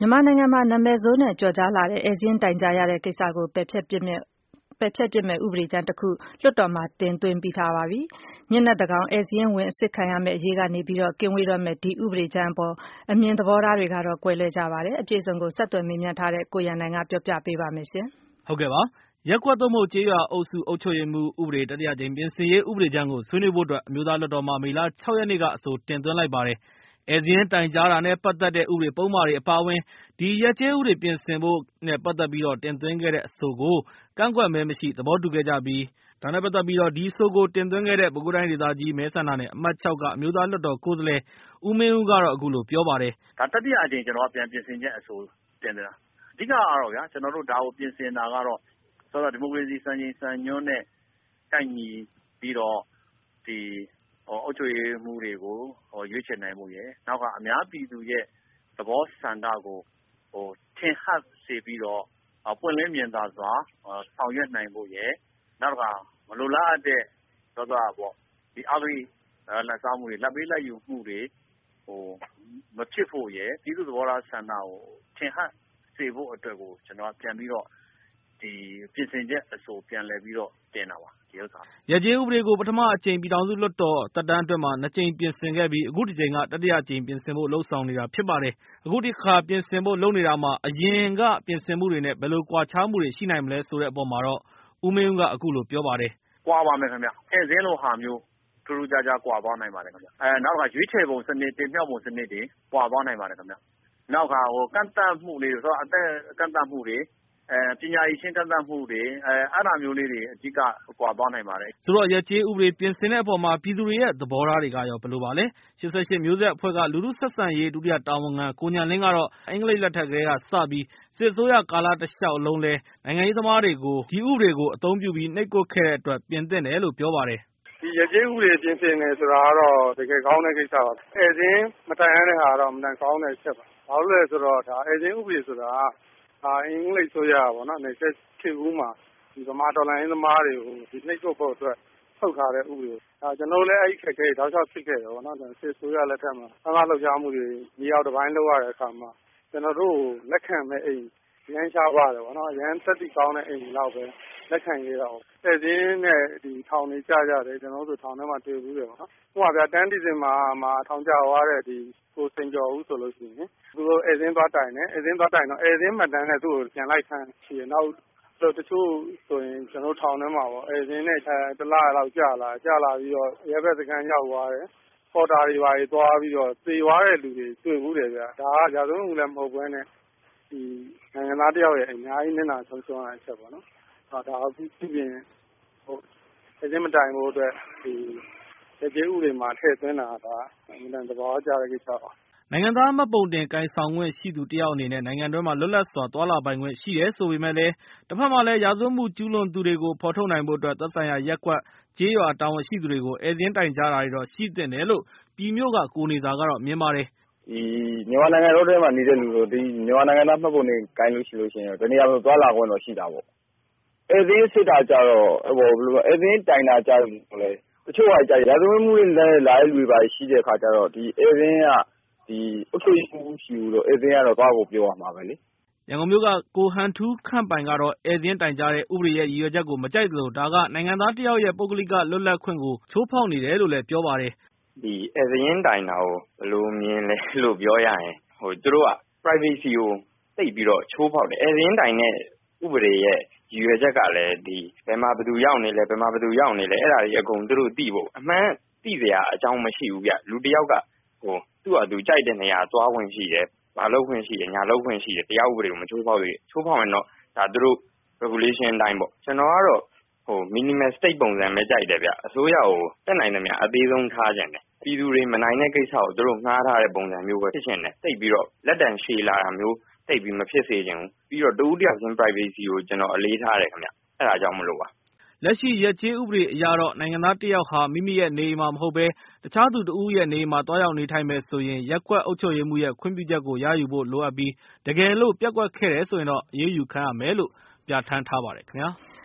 မြန်မာနိုင်ငံမှာနာမည်ဆိုးနဲ့ကျော်ကြားလာတဲ့ဧည့်စာရင်းတိုင်ကြားရတဲ့ကိစ္စကိုပယ်ဖျက်ပစ်မယ့်ဥပဒေကြမ်းတခုလွှတ်တော်မှာတင်သွင်းပြီးထားပါပြီ။ညဉ့်နက်သန်းခေါင်ဧည့်စာရင်းဝင်အစစ်ခံရမယ့်အရေးကနေကင်းဝေးတော့မယ့်ဒီဥပဒေကြမ်းအပေါ်အမြင်သဘောထားတွေကတော့ကွဲလွဲကြပါတယ်။အပြည့်အစုံကိုဆက်သွယ်မေးမြန်းထားတဲ့ကိုရန်နိုင်ကပြောပြပေးပါမယ်။ဟုတ်ကဲ့ပါ။ရပ်ကွက်သို့မဟုတ်ကျေးရွာအုပ်စုအုပ်ချုပ်ရေးမှူးဥပဒေတတိယကြိမ်ပြင်ဆင်ရေးဥပဒေကြမ်းကိုဆွေးနွေးဖို့အတွက်အမျိုးသားလွှတ်တော်မှာမေလ 6 ရက်နေ့ကအဆိုတင်သွင်းလိုက်ပါတယ်။ ဧည့်စာရင်းတိုင်ကြားတာနဲ့ပတ်သက်တဲ့ဥပဒေပုဒ်မတွေအပါအဝင်ဒီရပ်ကျေးဥပဒေပြင်ဆင်ဖို့နဲ့ပတ်သက်ပြီးတင်သွင်းခဲ့တဲ့အဆိုကိုကန့်ကွက်မဲမရှိသဘောတူခဲ့ကြပြီးဒီအဆိုကိုတင်သွင်းခဲ့တဲ့ပဲခူးတိုင်းဒေသကြီးမဲဆန္ဒနယ်အမှတ် 6 ကအမျိုးသားလွှတ်တော်ကိုယ်စားလှယ်ဦးမင်းဦးကတော့အခုလိုပြောပါတယ်။ “ဒါတတိယအကြိမ်ကျွန်တော်ကပြန်ပြင်ဆင်ချက်အဆိုတင်သွင်းတာ။အဓိကကတော့ဗျာကျွန်တော်တို့ဒါကိုပြင်ဆင်တာကတော့ဒီမိုကရေစီစံချိန်စံညွှန်းနဲ့ကိုက်ညီပြီးတော့ဒီအုပ်ချုပ်ရေးမှူးတွေကိုရွေးချယ်နိုင်ဖို့ရယ်နောက်ကအများပြည်သူရဲ့သဘောဆန္ဒကိုထင်ဟပ်စေပြီးတော့ပွင့်လင်းမြင်သာစွာဆောင်ရွက်နိုင်ဖို့ရယ်နောက်တခါမလိုလားအပ်တဲ့ဒီအဂတိလိုက်စားမှုတွေလာဘ်ပေးလာဘ်ယူမှုတွေမဖြစ်ဖို့ရယ်ပြည်သူ့သဘောထားဆန္ဒကိုထင်ဟပ်စေဖို့အတွက်ကိုကျွန်တော်ပြန်ပြီးတော့ဒီပြင်ဆင်ချက်အဆိုပြန်လည်ပြီးတော့တင်တာပါဒီဥစ္စာ။ရပ်ကျေးဥပဒေကိုပထမအကြိမ်ပြည်ထောင်စုလွှတ်တော်သက်တမ်းအတွင်းမှာ2 ကြိမ်ပြင်ဆင်ခဲ့ပြီးအခုတစ်ကြိမ်ကတတိယအကြိမ်ပြင်ဆင်ဖို့လုပ်ဆောင်နေတာဖြစ်ပါတယ်။အခုတစ်ခါပြင်ဆင်ဖို့လုပ်နေတာမှာအရင်ကပြင်ဆင်မှုတွေနဲ့ဘယ်လိုကွာခြားမှုတွေရှိနိုင်မလဲဆိုတဲ့အပေါ်မှာတော့ဦးမင်းဦးကအခုလိုပြောပါတယ်။ကွာပါမယ်ခင်ဗျ။ဧည့်စာရင်းလိုဟာမျိုးထူးထူးခြားခြားကွာသွားနိုင်ပါတယ်ခင်ဗျ။နောက်တစ်ခါရွေးချယ်ပုံစနစ်တင်မြှောက်ပုံစနစ်တွေကွာသွားနိုင်ပါတယ်ခင်ဗျ။နောက်ကကန့်သတ်မှုလေးတွေအသက်ကန့်သတ်မှုတွေပညာရေးချင်းကန့်သတ်မှုတွေအဲ့ဒါမျိုးလေးတွေအဓိကကွာသွားနိုင်ပါတယ်။ဆိုတော့ရပ်ကျေးဥပဒေပြင်ဆင်တဲ့အပေါ်မှာပြည်သူတွေရဲ့သဘောထားတွေကရောဘယ်လိုပါလဲ။88မျိုးဆက်အဖွဲ့ကလူထုဆက်ဆံရေးဒုတိယတာဝန်ခံကိုဉာဏ်လင်းကတော့အင်္ဂလိပ်လက်ထက်ကတည်းကစပြီးစစ်အစိုးရကာလတလျှောက်လုံးလဲနိုင်ငံရေးသမားတွေကိုဒီဥပဒေကိုအသုံးပြုပြီးနှိပ်ကွပ်ခဲ့တဲ့အတွက်ပြင်သင့်တယ်လို့ပြောပါတယ်။ဒီရပ်ကျေးဥပဒေပြင်ဆင်တယ်ဆိုတာကတော့တကယ်ကောင်းတဲ့ကိစ္စပါ။ဧည့်စာရင်းမတိုင်ရတဲ့ဟာကတော့မတန်ကောင်းတဲ့အချက်ပါ။ဘာလို့လဲဆိုတော့ဒါဧည့်စာရင်းဥပဒေဆိုတာအင်္ဂလိပ်ဆိုရပေါ့နော်20ခေတ်ဦးမှာဒီဗမာတော်လှန်ရေးသမားတွေကိုဒီနှိပ်ကွပ်ဖို့အတွက်ထုတ်ထားတဲ့ဥပဒေကျွန်တော်လည်းအဲ့ဒီခက်ခဲတောက်လျှောက်ဖြစ်ခဲ့တယ်ပေါ့နော်စစ်ဆိုရလက်ထက်မှာဆန္ဒလှုပ်ရှားမှုတွေမြေအောက်တစ်ပိုင်းလုပ်ရတဲ့အခါမှာကျွန်တော်တို့လက်ခံမဲ့အိမ်ရမ်းရှားပါတယ်ပေါ့နော်ရမ်းသက်တိကောင်းတဲ့အိမ်လောက်ပဲလက်ခံရတော့ဧည့်စာရင်းနဲ့ဒီထောင်နေကြတယ်ကျွန်တော်တို့ထောင်ထဲမှာတွေ့ဘူးတယ်ပေါ့နော်ဟိုကဗျာတန်းဒီဇင်မှာထောင်ကြသွားတဲ့ဒီကိုစိန်ကျော်ဦးဆိုလို့ရှိရင်သူတို့ဧည့်စာရင်းသွားတိုင်တယ်ဧည့်စာရင်းသွားတိုင်တော့ဧည့်စာရင်းမှတ်တမ်းနဲ့သူ့ကိုပြန်လိုက်ဆန်းရှိတယ်နောက်တချို့ဆိုရင်ကျွန်တော်ထောင်ထဲမှာပေါ့ဧည့်စာရင်းနဲ့တစ်လလောက်ကြာလာပြီးတော့ရဲဘက်စခန်းရောက်သွားတယ်ပေါ်တာတွေပါသွားပြီးတော့သေသွားတဲ့လူတွေတွေ့ဘူးတယ်ဗျာဒါကရာဇဝတ်မှုလည်းမဟုတ်ဘဲနဲ့ဒီနိုင်ငံသားတယောက်ရဲ့အများကြီးမျက်နှာဆုံးရှုံးရတဲ့အချက်ပေါ့နော်ဒါအခုပြင်ဧည့်စာရင်းမတိုင်ဖို့အတွက်ဒီရပ်ကျေးဥပဒေမှာထည့်သွင်းတာဒါအမှန်တဘာကြတဲ့ကိစ္စပါနိုင်ငံသားမှတ်ပုံတင်ကိုင်ဆောင်ခွင့်ရှိသူတယောက်အနေနဲ့နိုင်ငံတွင်းမှာလွတ်လပ်စွာသွားလာပိုင်ခွင့်ရှိတယ်ဆိုပေမဲ့လည်းတစ်ဖက်မှာလည်းရာဇဝတ်မှုကျူးလွန်သူတွေကိုဖော်ထုတ်နိုင်ဖို့အတွက်သက်ဆိုင်ရာရပ်ကွက်ကျေးရွာတာဝန်ရှိသူတွေကိုဧည့်စာရင်းတိုင်ကြားတာတွေတော့ရှိသင့်တယ်လို့ပြည်မြို့ကကိုနေစာကတော့မြင်ပါတယ်။ဒီမြန်မာနိုင်ငံတော်ထဲမှာနေတဲ့လူတို့ဒီမြန်မာနိုင်ငံသားမှတ်ပုံတင်ကိုင်လို့ရှိလို့ရှိရင်ဒီနေရာမှာသွားလာခွင့်တော့ရှိတာပေါ့။ဧည့်စာရင်းစစ်တာကြတော့ဧည့်စာရင်းတိုင်တာကြတော့လေတချို့ကကြာရာဇဝတ်မှုတွေလည်းလာတဲ့လူတွေပါရှိတဲ့အခါကျတော့ဒီဧည့်စာရင်းကဒီအုပ်ချုပ်ရေးမှုရှိဘူးတော့ဧည့်စာရင်းကတော့သွားဖို့ပြောရမှာပဲလေရန်ကုန်မြို့ကကိုဟန်ထူးခန့်ပိုင်ကတော့ဧည့်စာရင်းတိုင်ကြားတဲ့ဥပဒေရဲ့ရည်ရွယ်ချက်ကိုမကြိုက်သလိုဒါကနိုင်ငံသားတယောက်ရဲ့ပုဂ္ဂလိကလွတ်လပ်ခွင့်ကိုချိုးဖောက်နေတယ်လို့လည်းပြောပါတယ်။ဒီဧည့်စာရင်းတိုင်တာကိုဘယ်လိုမြင်လဲလို့ပြောရရင်သူတို့က privacy ကိုသိပြီးတော့ချိုးဖောက်တယ်ဧည့်စာရင်းတိုင်တဲ့ဥပဒေရဲ့ရည်ရွယ်ချက်ကလည်းဒီဘယ်မှာဘယ်သူရောက်နေလဲဘယ်မှာဘယ်သူရောက်နေလဲအဲ့ဒါတွေအကုန်သူတို့သိဖို့အမှန်သိစရာအကြောင်းမရှိဘူးဗျလူတယောက်ကသူ့အတူကြိုက်တဲ့နေရာသွားခွင့်ရှိတယ်။ဘာလုပ်ခွင့်ရှိတယ်ညာလုပ်ခွင့်ရှိတယ်တရားဥပဒေကိုမချိုးဖောက်ရချိုးဖောက်ရင်တော့ဒါသူတို့ regulation အတိုင်းပေါ့ကျွန်တော်ကတော့minimal state ပုံစံပဲကြိုက်တယ်ဗျအစိုးရကိုတက်နိုင်သမျှအသေးဆုံးထားခြင်းတယ်ပြည်သူတွေမနိုင်တဲ့ကိစ္စကိုသူတို့ငှားထားတဲ့ပုံစံမျိုးပဲဖြစ်ရှင်တယ်တိတ်ပြီးတော့လက်တံရှည်လာတာမျိုးတိတ်ပြီးမဖြစ်စေချင်ဘူးပြီးတော့တူတယောက်ချင်း privacy ကိုကျွန်တော်အလေးထားတယ်ခင်ဗျအဲ့ဒါကြောင့်မလို့ပါလက်ရှိရပ်ကျေးဥပဒေအရတော့နိုင်ငံသားတယောက်ဟာမိမိရဲ့နေအိမ်မှာမဟုတ်ဘဲတခြားသူတဦးရဲ့နေအိမ်မှာတွားရောက်နေထိုင်မယ်ဆိုရင်ရပ်ကွက်အုပ်ချုပ်ရေးမှူးရဲ့ခွင့်ပြုချက်ကိုရယူဖို့လိုအပ်ပြီးတကယ်လို့ပျက်ကွက်ခဲ့တယ်ဆိုရင်တော့အရေးယူခံရမယ်လို့ပြဋ္ဌာန်းထားပါတယ်ခင်ဗျာ